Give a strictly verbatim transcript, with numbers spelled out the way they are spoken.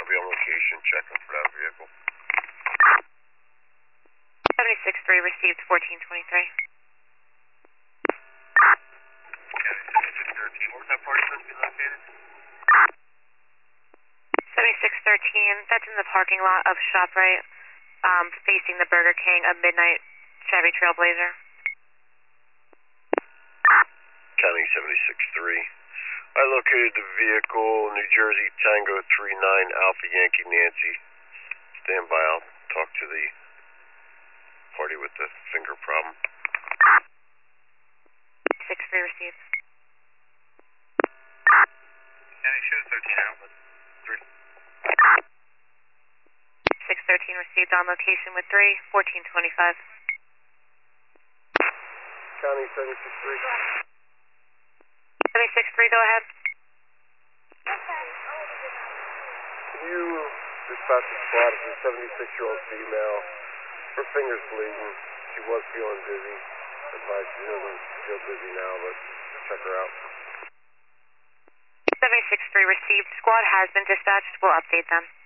I'll be on location checking for that vehicle. seventy-six three received fourteen twenty-three. seventy-six thirteen, where's that party going to be located? seventy-six thirteen, that's in the parking lot of ShopRite, um, facing the Burger King, a midnight Chevy Trailblazer. County seventy-six three. I located the vehicle, New Jersey Tango three nine Alpha Yankee Nancy. Stand by, I'll talk to the party with the finger problem. six three received. County shows thirteen outlet. three. six thirteen received on location with three, fourteen twenty-five. County seventy-six three. seventy-six three, go ahead. Can you dispatch a squad of a seventy-six-year-old female? Her finger's bleeding. She was feeling dizzy. Advice, she doesn't feel dizzy now, but check her out. seventy-six three received. Squad has been dispatched. We'll update them.